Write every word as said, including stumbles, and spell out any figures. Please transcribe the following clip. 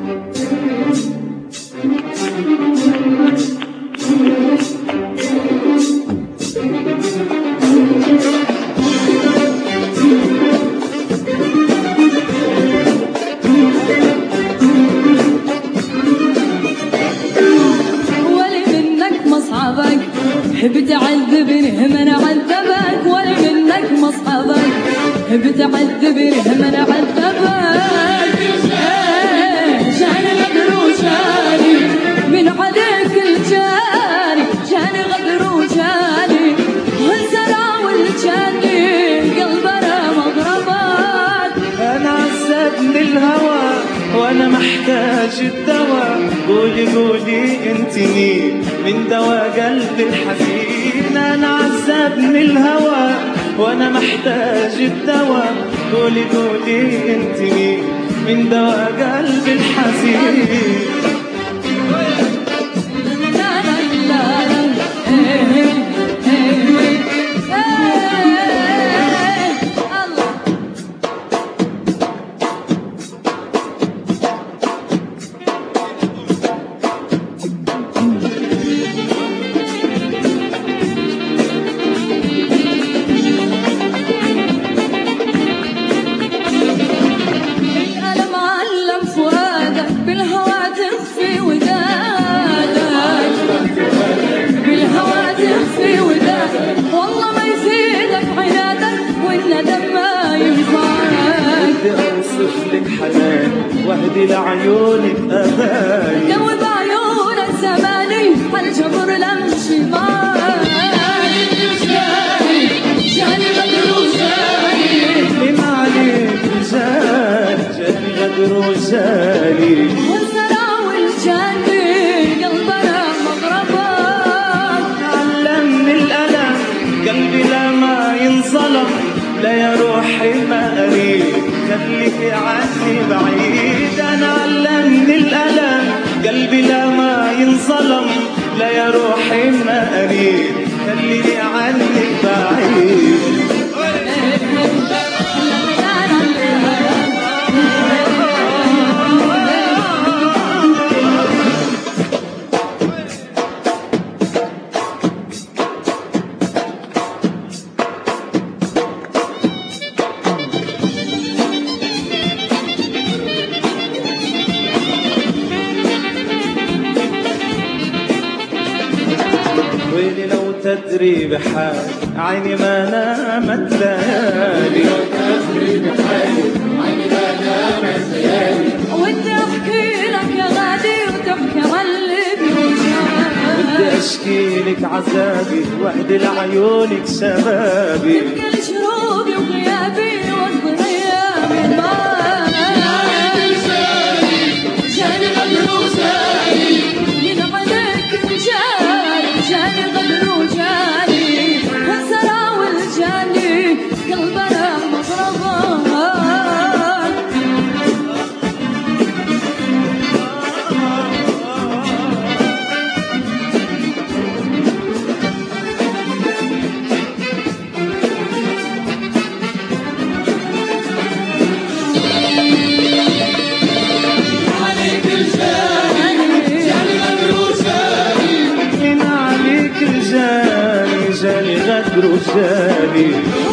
بتعذبني من عذبك، ولا منك مصحبك بتعذبني من عذبك. جاني غدر وجاني من عليك الجاني، جاني غدر وجاني والزرع والجاني قلبنا مضربات. انا عذبني الهوى وانا محتاج الدواء، قولي قولي انت مين من دوا قلبي الحزين. انا عذبني الهوى وانا محتاج الدواء، قولي قولي انت مين من دوا قلبي الحزين. اوصف لك حنان واهدي لعيونك اماني، دوب بعيونك زماني هالجبر لمشي معاك. جاني غدر وجاني من عليك رجال، جاني غدر وجاني والزرع والجاني قلبنا مضربات. علمني الالم قلبي لما ينظلم، لا يا روحي ما اريد خليكي عني بعيد. انا علمني الالم قلبي لما ينظلم، لا يا روحي ما اريد خليني عني بعيد. ويلي لو تدري بحال عيني ما نامت ليالي، لو تدري بحالي عيني ما نامت ليالي. ودي احكي لك يا غادي وتحكي عاللي بوجعك، بدي اشكي لك عذابي واهدي لعيونك شبابي، كل شروبي وغيابي واقضي ايامي معاك. جاني غدر وجاني من عليك الجاني، جاني غدر وجاني والزرع والجاني قلبنا مضربات. عليك الجاني جاني غدر وجاني من عليك الجاني، جاني غدر وجاني